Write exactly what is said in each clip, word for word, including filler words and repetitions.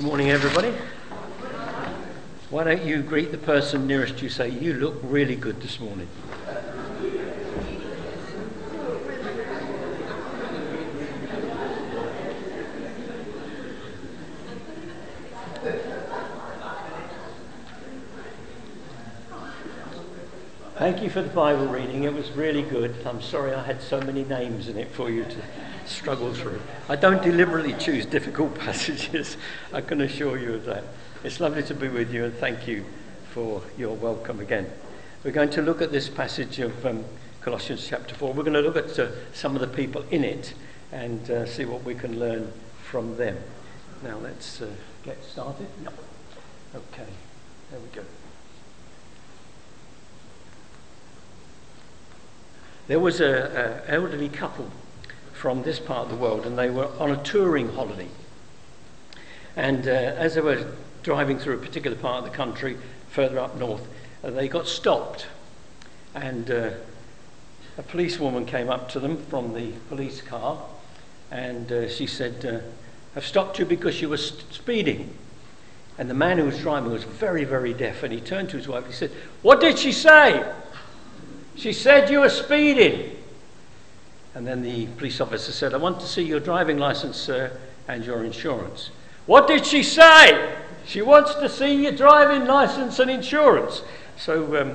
Good morning, everybody. Why don't you greet the person nearest you, say, "You look really good this morning." Thank you for the Bible reading. It was really good. I'm sorry I had so many names in it for you to struggle through. I don't deliberately choose difficult passages, I can assure you of that. It's lovely to be with you, and thank you for your welcome again. We're going to look at this passage of um, Colossians chapter four. We're going to look at uh, some of the people in it and uh, see what we can learn from them. Now let's uh, get started. No. Okay, there we go. There was an elderly couple from this part of the world, and they were on a touring holiday. And uh, as they were driving through a particular part of the country, further up north, uh, they got stopped. And uh, a policewoman came up to them from the police car, and uh, she said, uh, "I've stopped you because you were st- speeding." And the man who was driving was very, very deaf, and he turned to his wife and he said, "What did she say?" "She said you were speeding." And then the police officer said, "I want to see your driving license, sir, and your insurance." "What did she say?" "She wants to see your driving license and insurance." So um,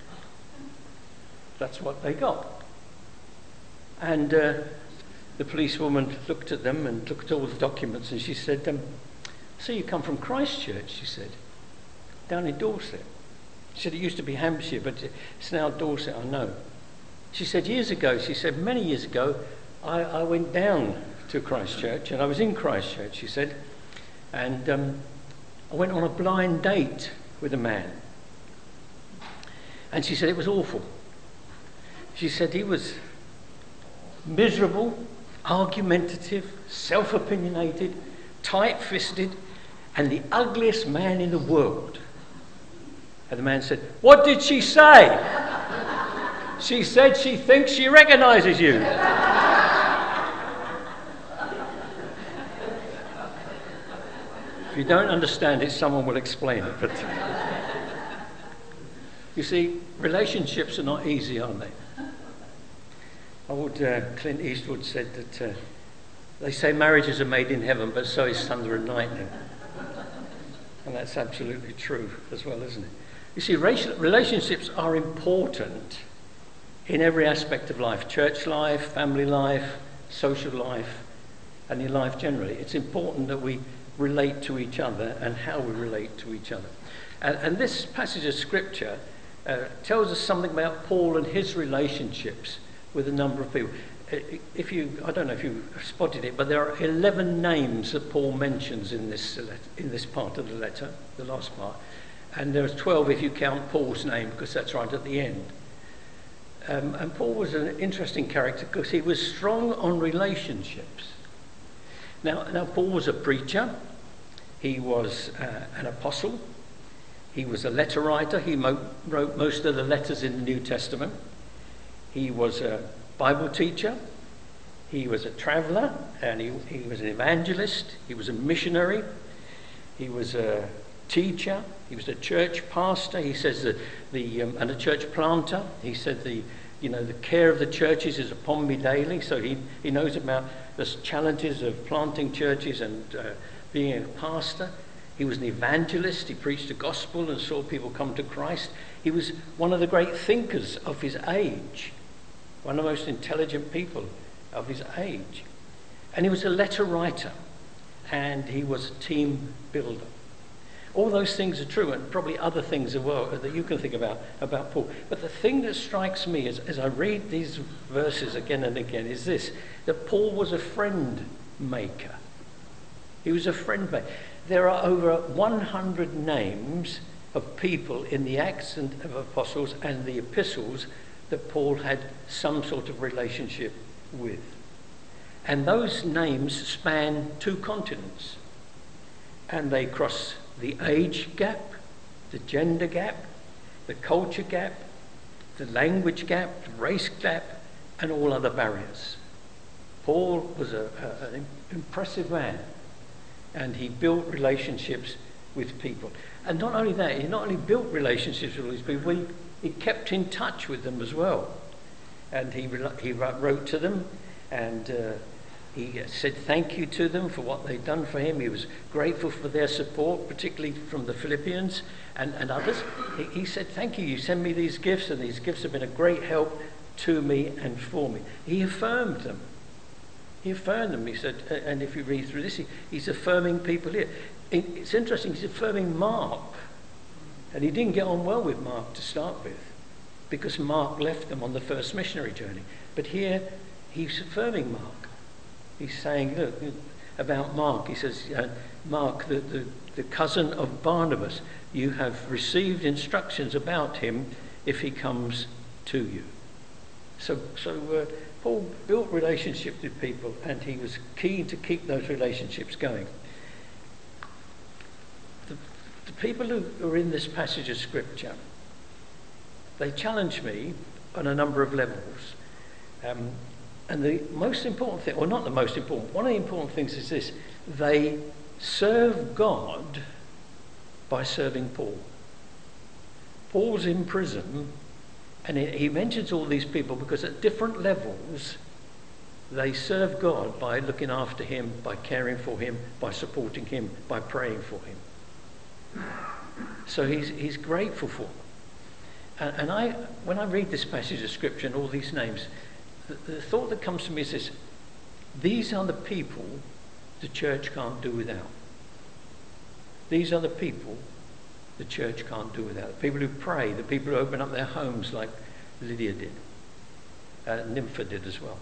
that's what they got. And uh, the policewoman looked at them and looked at all the documents, and she said, um, "So you come from Christchurch," she said, "down in Dorset." She said, "It used to be Hampshire, but it's now Dorset, I know." She said, "Years ago," she said, "many years ago, I, I went down to Christchurch, and I was in Christchurch," she said, "and um, I went on a blind date with a man." And she said, "It was awful." She said, "He was miserable, argumentative, self-opinionated, tight-fisted, and the ugliest man in the world." And the man said, "What did she say?" "She said she thinks she recognises you." If you don't understand it, someone will explain it. But you see, relationships are not easy, are they? Old uh, Clint Eastwood said that uh, they say marriages are made in heaven, but so is thunder and lightning. And that's absolutely true as well, isn't it? You see, relationships are important in every aspect of life: church life, family life, social life, and in life generally. It's important that we relate to each other and how we relate to each other. And, and this passage of scripture uh, tells us something about Paul and his relationships with a number of people. If you, I don't know if you spotted it, but there are eleven names that Paul mentions in this in this part of the letter, the last part. And there's twelve if you count Paul's name, because that's right at the end. Um, and Paul was an interesting character because he was strong on relationships. Now, now Paul was a preacher. He was uh, an apostle. He was a letter writer. He mo- wrote most of the letters in the New Testament. He was a Bible teacher. He was a traveller, and he, he was an evangelist. He was a missionary. He was a teacher. He was a church pastor. He says that the um, and a church planter. He said the you know the care of the churches is upon me daily. So he he knows about the challenges of planting churches and uh, being a pastor. He was an evangelist. He preached the gospel and saw people come to Christ. He was one of the great thinkers of his age, one of the most intelligent people of his age, and he was a letter writer, and he was a team builder. All those things are true, and probably other things as well that you can think about about Paul. But the thing that strikes me as, as I read these verses again and again is this, that Paul was a friend maker. He was a friend maker. There are over one hundred names of people in the Acts of Apostles and the epistles that Paul had some sort of relationship with. And those names span two continents, and they cross the age gap, the gender gap, the culture gap, the language gap, the race gap, and all other barriers. Paul was a, a, an impressive man, and he built relationships with people. And not only that, he not only built relationships with all these people, he, he kept in touch with them as well. And he, he wrote to them, and uh, he said thank you to them for what they'd done for him. He was grateful for their support, particularly from the Philippians and, and others. He, he said, thank you, you send me these gifts, and these gifts have been a great help to me and for me. He affirmed them. He affirmed them, he said, and if you read through this, he, he's affirming people here. It, it's interesting, he's affirming Mark, and he didn't get on well with Mark to start with, because Mark left them on the first missionary journey. But here, he's affirming Mark. He's saying, look, about Mark, he says, uh, Mark, the, the, the cousin of Barnabas, you have received instructions about him if he comes to you. So, so uh, Paul built relationships with people, and he was keen to keep those relationships going. The, the people who are in this passage of Scripture, they challenge me on a number of levels. Um, and the most important thing, or not the most important, one of the important things is this: they serve God by serving Paul. Paul's in prison, and he mentions all these people because at different levels they serve God by looking after him, by caring for him, by supporting him, by praying for him. So he's, he's grateful for them. And, and I, when I read this passage of Scripture and all these names, the, the thought that comes to me is this: these are the people the church can't do without. These are the people the church can't do without. The people who pray, the people who open up their homes like Lydia did. Uh, Nympha did as well.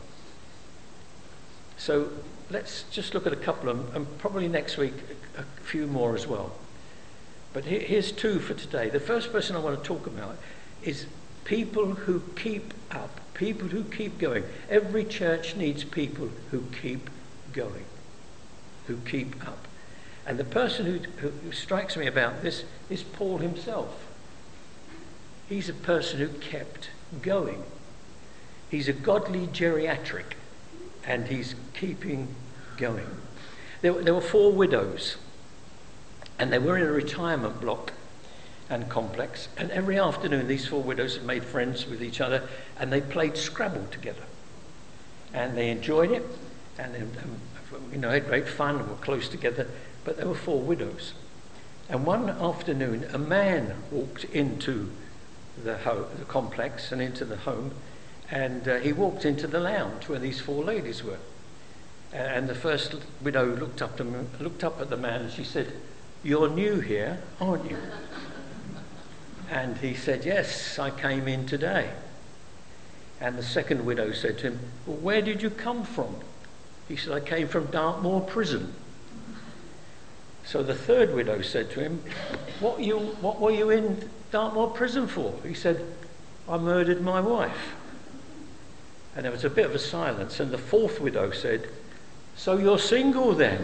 So let's just look at a couple of them, and probably next week a, a few more as well. But here, here's two for today. The first person I want to talk about is people who keep up, people who keep going. Every church needs people who keep going, who keep up. And the person who, who, who strikes me about this is Paul himself. He's a person who kept going. He's a godly geriatric, and he's keeping going. There, there were four widows, and they were in a retirement block and complex, and every afternoon these four widows had made friends with each other, and they played Scrabble together. And they enjoyed it, and, and you know, had great fun and were close together. But there were four widows. And one afternoon, a man walked into the, ho- the complex and into the home, and uh, he walked into the lounge where these four ladies were. And the first widow looked up, to him, looked up at the man, and she said, "You're new here, aren't you?" And he said, "Yes, I came in today." And the second widow said to him, "Well, where did you come from?" He said, "I came from Dartmoor prison." So the third widow said to him, what, you, what were you in Dartmoor prison for? He said, "I murdered my wife." And there was a bit of a silence, and the fourth widow said, "So you're single then?"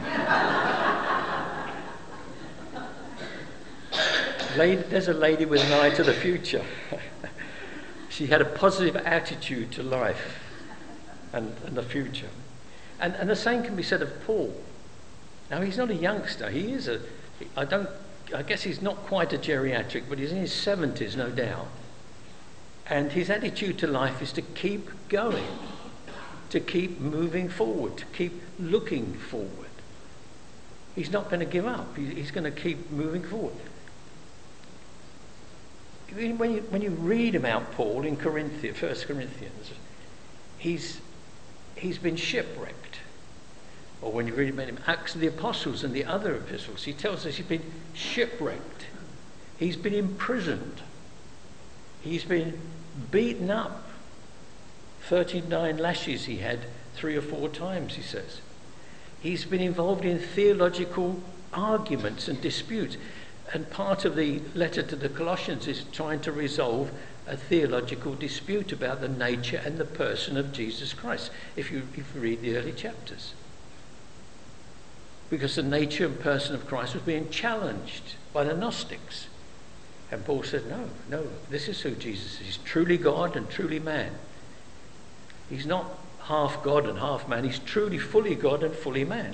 Lady, there's a lady with an eye to the future. She had a positive attitude to life and, and the future. And, and the same can be said of Paul. Now, he's not a youngster. He is a, I don't, I guess he's not quite a geriatric, but he's in his seventies, no doubt. And his attitude to life is to keep going, to keep moving forward, to keep looking forward. He's not going to give up. He's going to keep moving forward. When you, when you read about Paul in Corinthians, First Corinthians, he's, he's been shipwrecked. Or when you read about him, Acts of the Apostles and the other epistles, he tells us he's been shipwrecked. He's been imprisoned. He's been beaten up. thirty-nine lashes he had three or four times, he says. He's been involved in theological arguments and disputes. And part of the letter to the Colossians is trying to resolve a theological dispute about the nature and the person of Jesus Christ, if you, if you read the early chapters. Because the nature and person of Christ was being challenged by the Gnostics. And Paul said, no, no, this is who Jesus is. He's truly God and truly man. He's not half God and half man. He's truly fully God and fully man.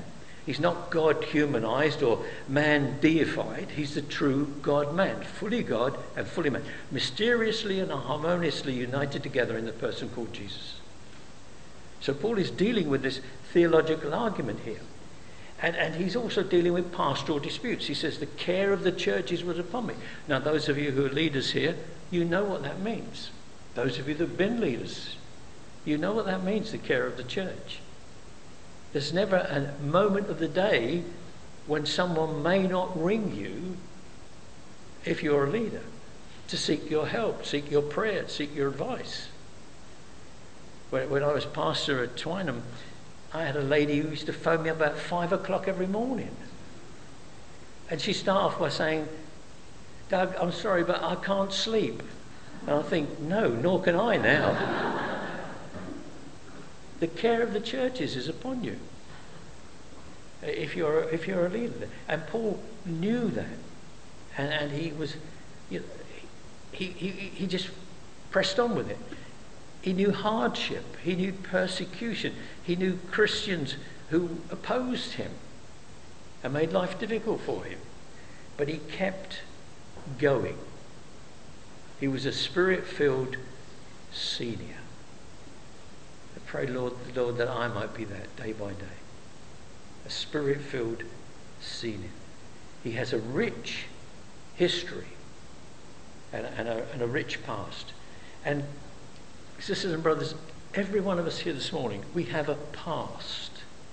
He's not God humanized or man deified. He's the true God-man, fully God and fully man, mysteriously and harmoniously united together in the person called Jesus. So Paul is dealing with this theological argument here. And, and he's also dealing with pastoral disputes. He says, the care of the churches was upon me. Now, those of you who are leaders here, you know what that means. Those of you that have been leaders, you know what that means, the care of the church. There's never a moment of the day when someone may not ring you, if you're a leader, to seek your help, seek your prayer, seek your advice. When, when I was pastor at Twynham, I had a lady who used to phone me about five o'clock every morning. And she'd start off by saying, Doug, I'm sorry, but I can't sleep. And I think, no, nor can I now. The care of the churches is upon you, if you're if you're a leader. And Paul knew that, and and he was, you know, he he he just pressed on with it. He knew hardship, he knew persecution, he knew Christians who opposed him and made life difficult for him, but he kept going. He was a spirit-filled senior. I pray, Lord, Lord, that I might be that day by day. A spirit-filled senior. He has a rich history and, and, a, and a rich past. And sisters and brothers, every one of us here this morning, we have a past.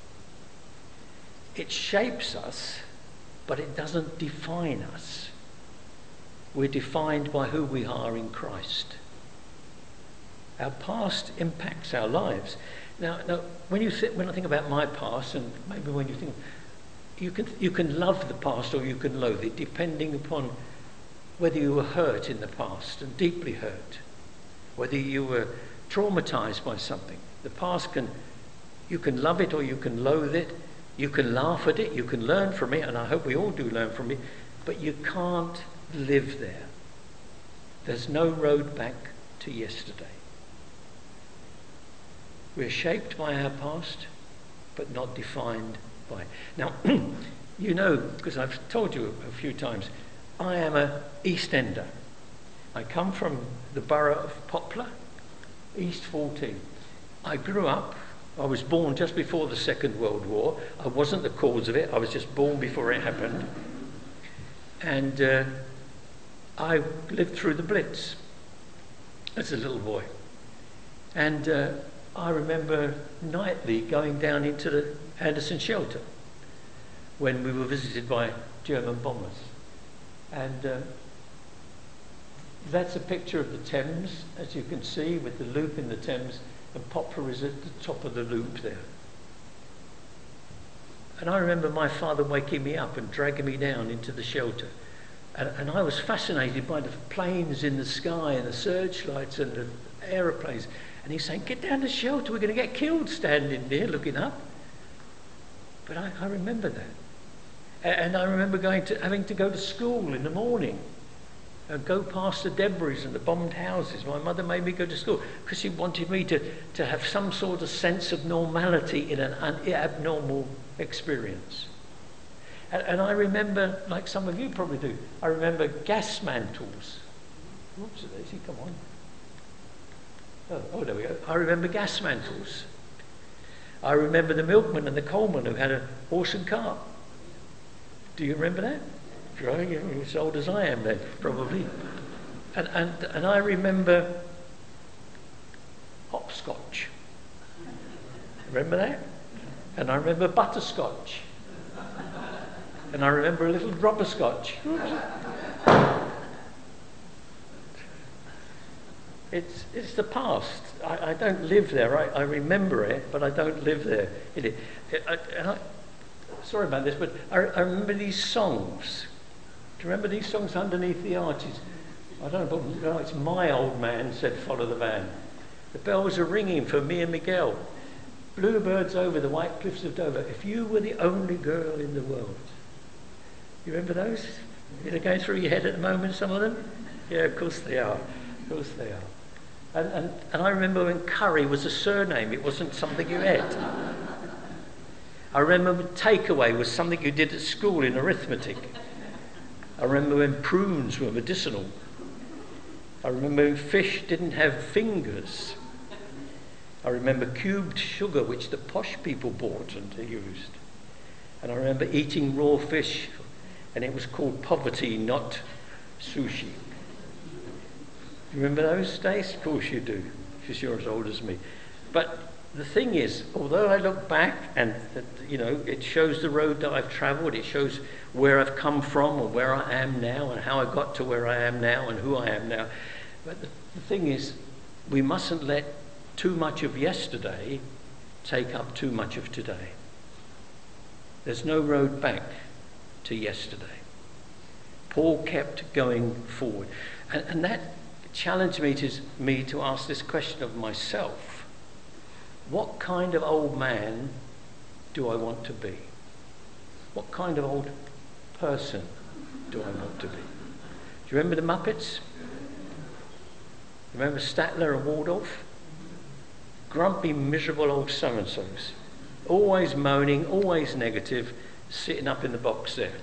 It shapes us, but it doesn't define us. We're defined by who we are in Christ. Our past impacts our lives. Now, now when you th- when I think about my past, and maybe when you think, you can you can love the past or you can loathe it, depending upon whether you were hurt in the past and deeply hurt, whether you were traumatized by something. The past can, you can love it or you can loathe it. You can laugh at it. You can learn from it, and I hope we all do learn from it. But you can't live there. There's no road back to yesterday. We're shaped by our past, but not defined by it. Now, you know, because I've told you a few times, I am a East Ender. I come from the borough of Poplar, East fourteen. I grew up, I was born just before the Second World War. I wasn't the cause of it, I was just born before it happened. And uh, I lived through the Blitz as a little boy. And uh, I remember nightly going down into the Anderson shelter when we were visited by German bombers. And uh, that's a picture of the Thames, as you can see, with the loop in the Thames, and Poplar is at the top of the loop there. And I remember my father waking me up and dragging me down into the shelter. And, and I was fascinated by the planes in the sky and the searchlights and the aeroplanes. And he's saying, get down the shelter, we're going to get killed standing there looking up. But I, I remember that. And, and I remember going to having to go to school in the morning and go past the debris and the bombed houses. My mother made me go to school because she wanted me to, to have some sort of sense of normality in an un- abnormal experience. And, and I remember, like some of you probably do, I remember gas mantles. Oops, Daisy, come on. Oh, oh, there we go. I remember gas mantles. I remember the milkman and the coalman who had a horse and cart. Do you remember that? You're as old as I am then, probably. And, and, and I remember hopscotch. Remember that? And I remember butterscotch. And I remember a little drop of scotch. It's it's the past. I, I don't live there. I, I remember it, but I don't live there. It, it, I, and I, sorry about this, but I, I remember these songs. Do you remember these songs, Underneath the Arches? I don't know, but no, it's My Old Man Said Follow the Van. The bells are ringing for me and Miguel. Bluebirds over the white cliffs of Dover. If you were the only girl in the world. You remember those? Are they going through your head at the moment, some of them? Yeah, of course they are. Of course they are. And, and, and I remember when curry was a surname, it wasn't something you ate. I remember takeaway was something you did at school in arithmetic. I remember when prunes were medicinal. I remember when fish didn't have fingers. I remember cubed sugar, which the posh people bought and used. And I remember eating raw fish, and it was called poverty, not sushi. You remember those days? Of course you do, because you're as old as me. But the thing is, although I look back and, you know, it shows the road that I've travelled, it shows where I've come from or where I am now and how I got to where I am now and who I am now. But the, the thing is, we mustn't let too much of yesterday take up too much of today. There's no road back to yesterday. Paul kept going forward. And, and that challenged me to, me to ask this question of myself. What kind of old man do I want to be? What kind of old person do I want to be? Do you remember the Muppets? Remember Statler and Waldorf? Grumpy, miserable old so-and-sos. Always moaning, always negative, sitting up in the box there.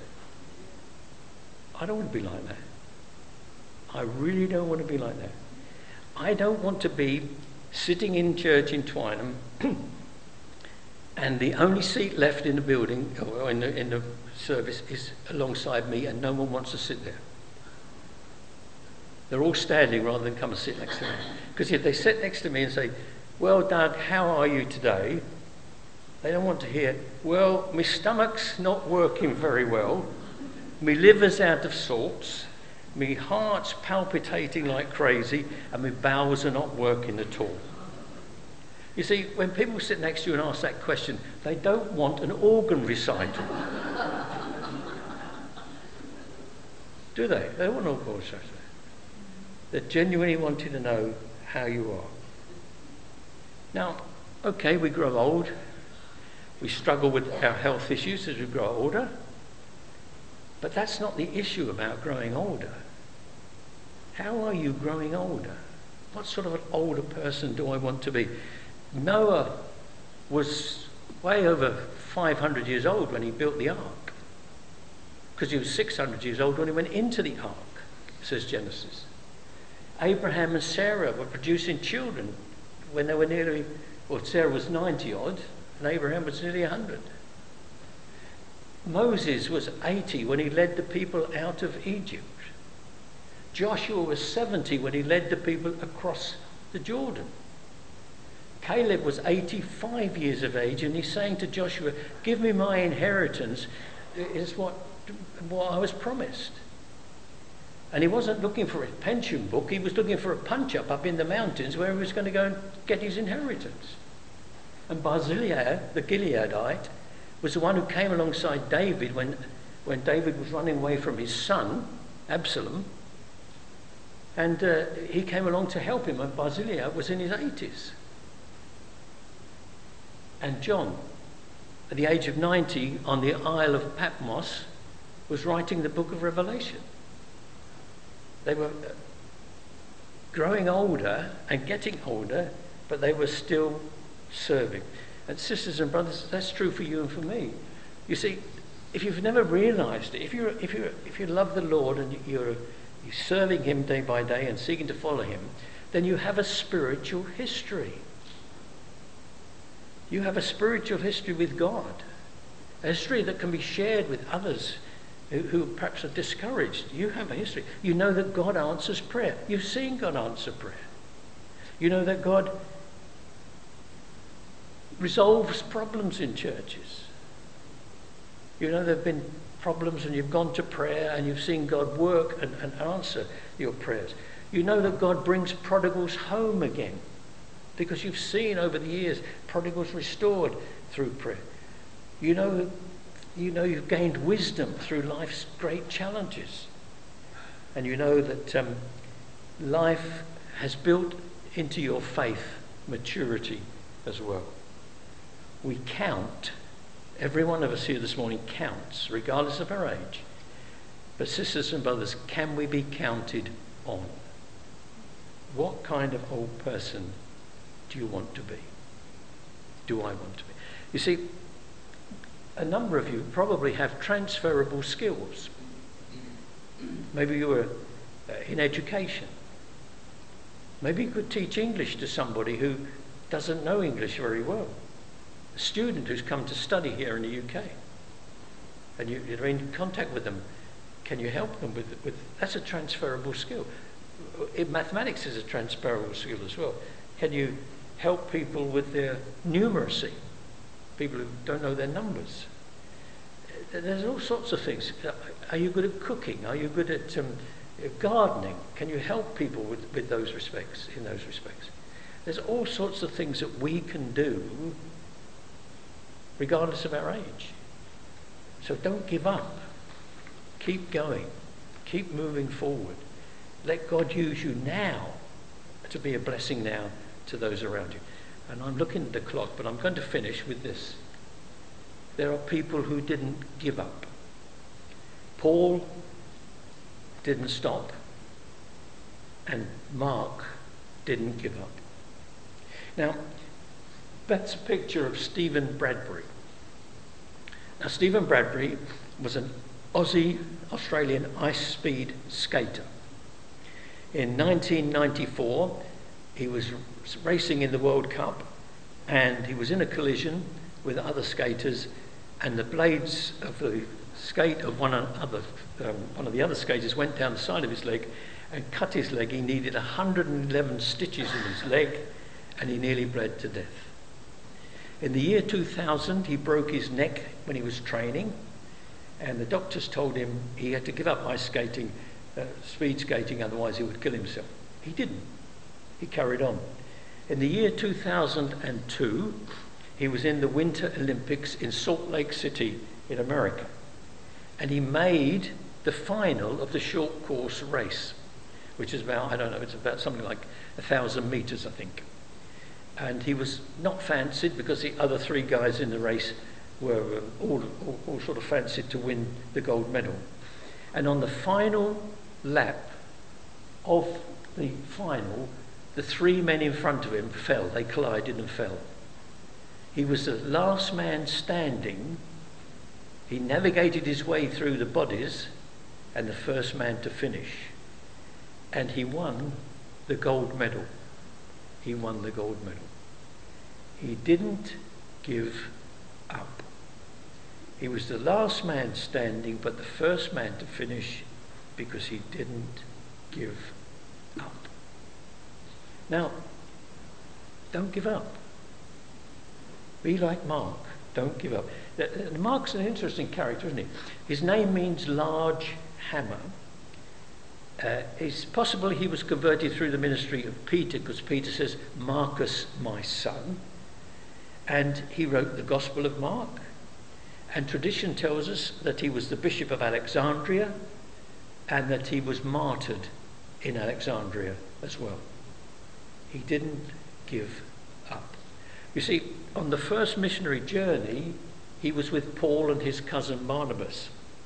I don't want to be like that. I really don't want to be like that. I don't want to be sitting in church in Twynham and the only seat left in the building or in the, in the service is alongside me and no one wants to sit there. They're all standing rather than come and sit next to me. Because if they sit next to me and say, well, Doug, how are you today? They don't want to hear, well, my stomach's not working very well, my liver's out of sorts, my heart's palpitating like crazy, and my bowels are not working at all. You see, when people sit next to you and ask that question, they don't want an organ recital. Do they? They don't want an organ recital. They're genuinely wanting to know how you are. Now, okay, we grow old. We struggle with our health issues as we grow older. But that's not the issue about growing older. How are you growing older? What sort of an older person do I want to be? Noah was way over five hundred years old when he built the ark. Because he was six hundred years old when he went into the ark, says Genesis. Abraham and Sarah were producing children when they were nearly, well, Sarah was ninety odd, and Abraham was nearly one hundred. Moses was eighty when he led the people out of Egypt. Joshua was seventy when he led the people across the Jordan. Caleb was eighty-five years of age, and he's saying to Joshua, give me my inheritance, is what, what I was promised. And he wasn't looking for a pension book, he was looking for a punch-up up in the mountains where he was going to go and get his inheritance. And Barzillai, the Gileadite, was the one who came alongside David when, when David was running away from his son, Absalom. And uh, he came along to help him, and Barzillai was in his eighties. And John, at the age of ninety, on the Isle of Patmos, was writing the book of Revelation. They were growing older and getting older, but they were still serving. And sisters and brothers, that's true for you and for me. You see, if you've never realised it, if you if you if you love the Lord and you're you're serving Him day by day and seeking to follow Him, then you have a spiritual history. You have a spiritual history with God, a history that can be shared with others who, who perhaps are discouraged. You have a history. You know that God answers prayer. You've seen God answer prayer. You know that God resolves problems in churches. You know there have been problems and you've gone to prayer and you've seen God work and, and answer your prayers. You know that God brings prodigals home again because you've seen over the years prodigals restored through prayer. You know, you know you've gained wisdom through life's great challenges. And you know that um, life has built into your faith maturity as well. We count, every one of us here this morning counts, regardless of our age. But sisters and brothers, can we be counted on? What kind of old person do you want to be? Do I want to be? You see, a number of you probably have transferable skills. Maybe you were uh, in education. Maybe you could teach English to somebody who doesn't know English very well. A student who's come to study here in the U K. And you, you're in contact with them. Can you help them with, with... That's a transferable skill. In mathematics is a transferable skill as well. Can you help people with their numeracy? People who don't know their numbers. There's all sorts of things. Are you good at cooking? Are you good at um, gardening? Can you help people with, with those respects, in those respects? There's all sorts of things that we can do regardless of our age. So don't give up. Keep going. Keep moving forward. Let God use you now to be a blessing now to those around you. And I'm looking at the clock, but I'm going to finish with this. There are people who didn't give up. Paul didn't stop, and Mark didn't give up. Now, that's a picture of Stephen Bradbury. Now, Stephen Bradbury was an Aussie, Australian ice speed skater. In nineteen ninety-four, he was racing in the World Cup, and he was in a collision with other skaters, and the blades of the skate of one other, um, one of the other skaters went down the side of his leg and cut his leg. He needed one hundred eleven stitches in his leg, and he nearly bled to death. In the year two thousand, he broke his neck when he was training, and the doctors told him he had to give up ice skating, uh, speed skating, otherwise he would kill himself. He didn't. He carried on. In the year two thousand two, he was in the Winter Olympics in Salt Lake City in America, and he made the final of the short course race, which is about, I don't know, it's about something like a thousand meters, I think. And he was not fancied because the other three guys in the race were um, all, all, all sort of fancied to win the gold medal. And on the final lap of the final, the three men in front of him fell. They collided and fell. He was the last man standing. He navigated his way through the bodies and the first man to finish. And he won the gold medal. He won the gold medal. He didn't give up. He was the last man standing, but the first man to finish because he didn't give up. Now, don't give up. Be like Mark. Don't give up. Mark's an interesting character, isn't he? His name means large hammer. Uh, it's possible he was converted through the ministry of Peter, because Peter says, Marcus, my son. And he wrote the Gospel of Mark. And tradition tells us that he was the Bishop of Alexandria and that he was martyred in Alexandria as well. He didn't give up. You see, on the first missionary journey, he was with Paul and his cousin Barnabas.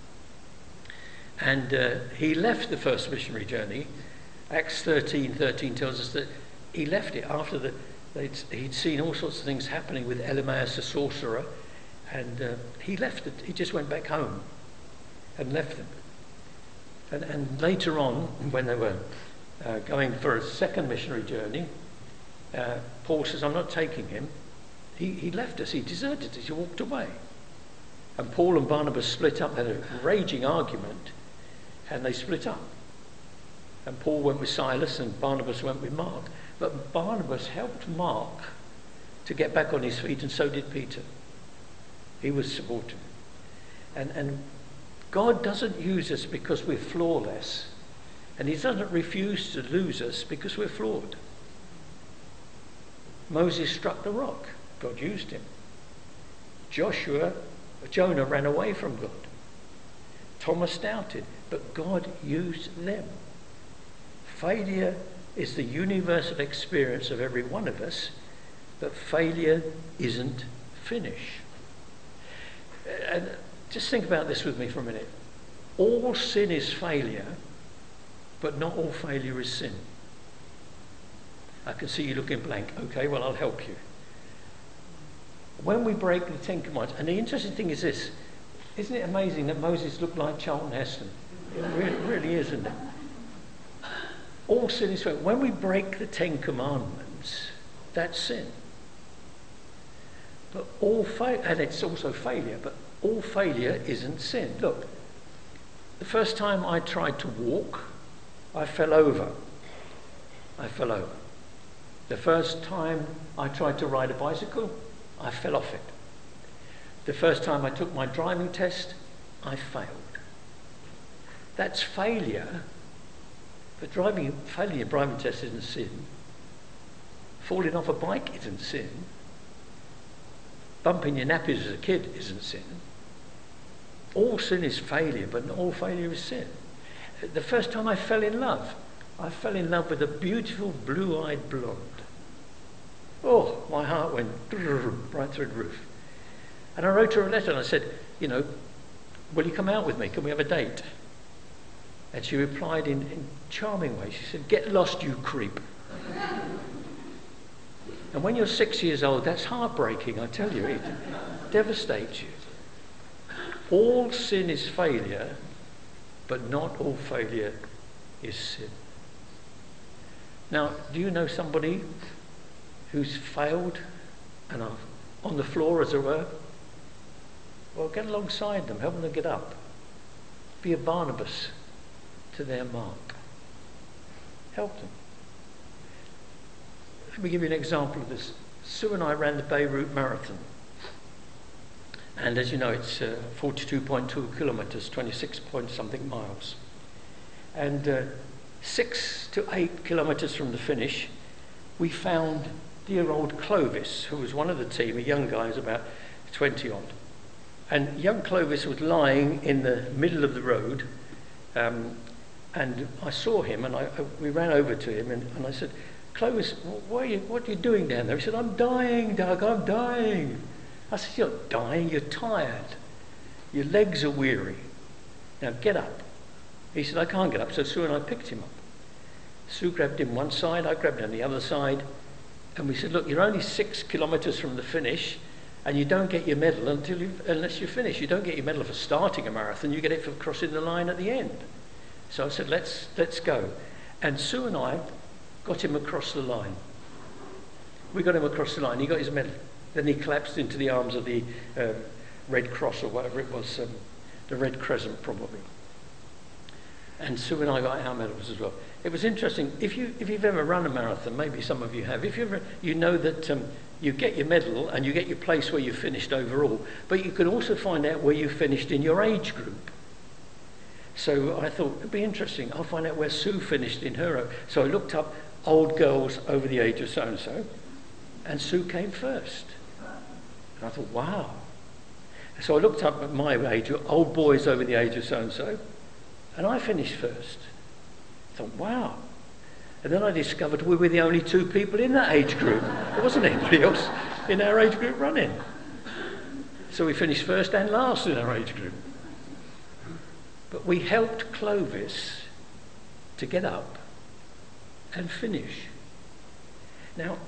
And uh, he left the first missionary journey. Acts thirteen thirteen tells us that he left it after the, they'd, he'd seen all sorts of things happening with Elymas the sorcerer, and uh, he left it. He just went back home and left them. And, and later on, when they were uh, going for a second missionary journey, uh, Paul says, I'm not taking him. He, he left us. He deserted us. He walked away. And Paul and Barnabas split up, had a raging argument, and they split up. And Paul went with Silas and Barnabas went with Mark. But Barnabas helped Mark to get back on his feet, and so did Peter. He was supportive. And, and God doesn't use us because we're flawless, and he doesn't refuse to lose us because we're flawed. Moses struck the rock. God used him. Joshua, Jonah ran away from God. Thomas doubted, but God used them. Failure is the universal experience of every one of us, but failure isn't finish. And just think about this with me for a minute. All sin is failure, but not all failure is sin. I can see you looking blank. Okay, well, I'll help you. When we break the Ten Commandments, and the interesting thing is this, isn't it amazing that Moses looked like Charlton Heston? It really, really is, isn't it? All sin is failure. When we break the Ten Commandments, that's sin. But all failure, and it's also failure, but all failure isn't sin. Look, the first time I tried to walk, I fell over. I fell over. The first time I tried to ride a bicycle, I fell off it. The first time I took my driving test, I failed. That's failure. But driving, failing your driving test isn't sin. Falling off a bike isn't sin. Bumping your nappies as a kid isn't sin. All sin is failure, but not all failure is sin. The first time I fell in love, I fell in love with a beautiful blue-eyed blonde. Oh, my heart went right through the roof. And I wrote her a letter and I said, you know, will you come out with me? Can we have a date? And she replied in in charming way. She said, get lost, you creep. And when you're six years old, that's heartbreaking, I tell you. It devastates you. All sin is failure, but not all failure is sin. Now, do you know somebody who's failed and are on the floor, as it were? Well, get alongside them, help them to get up. Be a Barnabas to their Mark. Help them. Let me give you an example of this. Sue and I ran the Beirut Marathon. And as you know, it's uh, forty-two point two kilometres, twenty-six point something miles. And uh, six to eight kilometres from the finish, we found dear old Clovis, who was one of the team, a young guy, who's about twenty odd. And young Clovis was lying in the middle of the road, um, and I saw him, and I, I, we ran over to him, and, and I said, Clovis, what are, you, what are you doing down there? He said, I'm dying, Doug, I'm dying. I said, you're not dying, you're tired. Your legs are weary. Now get up. He said, I can't get up, so Sue and I picked him up. Sue grabbed him one side, I grabbed him the other side, and we said, look, you're only six kilometres from the finish, and you don't get your medal until you, unless you finish. You don't get your medal for starting a marathon, you get it for crossing the line at the end. So I said, let's, let's go. And Sue and I got him across the line. We got him across the line, he got his medal. Then he collapsed into the arms of the uh, Red Cross or whatever it was, um, the Red Crescent probably. And Sue and I got our medals as well. It was interesting. If you if you've ever run a marathon, maybe some of you have. If you ever, you know that um, you get your medal and you get your place where you finished overall, but you can also find out where you finished in your age group. So I thought it'd be interesting. I'll find out where Sue finished in her. So I looked up old girls over the age of so and so, and Sue came first. And I thought, wow. So I looked up at my age, old boys over the age of so and so. And I finished first. I thought, wow. And then I discovered we were the only two people in that age group. There wasn't anybody else in our age group running. So we finished first and last in our age group. But we helped Clovis to get up and finish. Now,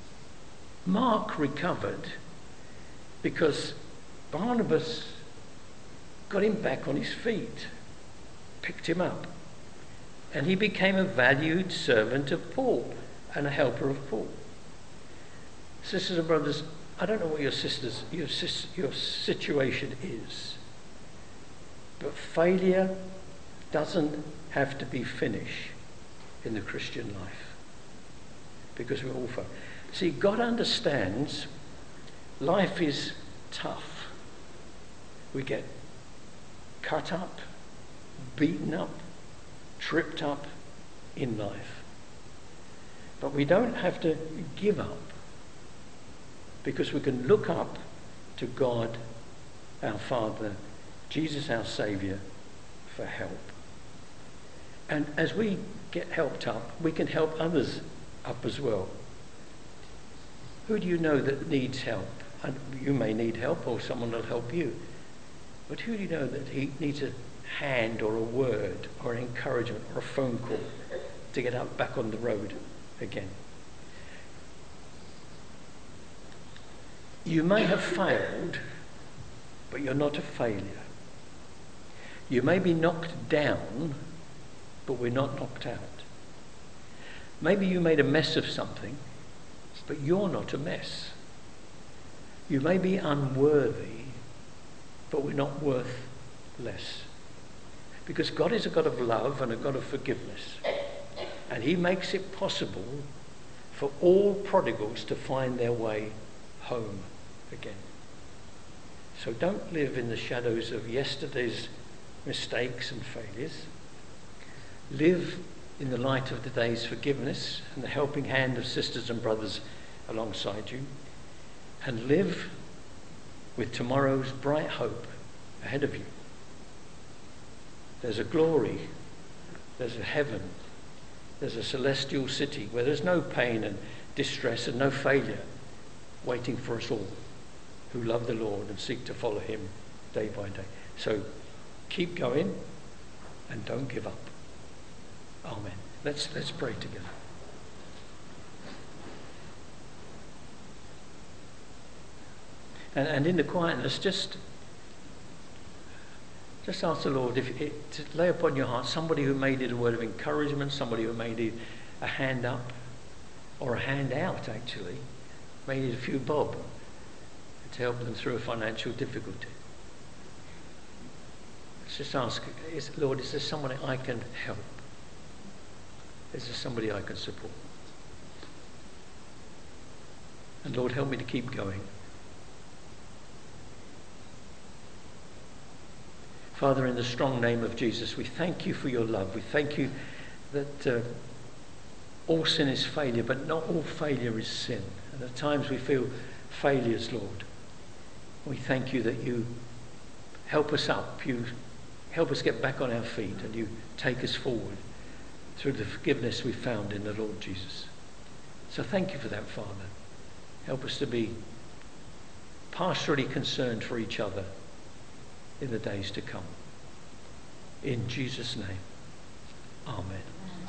Mark recovered because Barnabas got him back on his feet, picked him up, and he became a valued servant of Paul and a helper of Paul. Sisters and brothers, I don't know what your sisters, your, sis, your situation is, but failure doesn't have to be finish in the Christian life, because we all fail. See, God understands life is tough. We get cut up, beaten up, tripped up in life. But we don't have to give up, because we can look up to God, our Father, Jesus, our Saviour, for help. And as we get helped up, we can help others up as well. Who do you know that needs help? And you may need help, or someone will help you. But who do you know that he needs a hand or a word or an encouragement or a phone call to get up back on the road again? You may have failed, but you're not a failure. You may be knocked down, but we're not knocked out. Maybe you made a mess of something, but you're not a mess. You may be unworthy, but we're not worth less. Because God is a God of love and a God of forgiveness. And he makes it possible for all prodigals to find their way home again. So don't live in the shadows of yesterday's mistakes and failures. Live in the light of today's forgiveness and the helping hand of sisters and brothers alongside you. And live with tomorrow's bright hope ahead of you. There's a glory, there's a heaven, there's a celestial city where there's no pain and distress and no failure waiting for us all who love the Lord and seek to follow him day by day. So keep going and don't give up. Amen. Let's, let's pray together. And, and in the quietness, just Just ask the Lord if it, to lay upon your heart somebody who made it a word of encouragement, somebody who made it a hand up or a hand out, actually, made it a few bob to help them through a financial difficulty. Let's just ask, is, Lord, is there somebody I can help? Is there somebody I can support? And Lord, help me to keep going. Father, in the strong name of Jesus, we thank you for your love. We thank you that uh, all sin is failure, but not all failure is sin. And at times we feel failures, Lord. We thank you that you help us up, you help us get back on our feet, and you take us forward through the forgiveness we found in the Lord Jesus. So thank you for that, Father. Help us to be pastorally concerned for each other in the days to come. In Jesus' name, amen.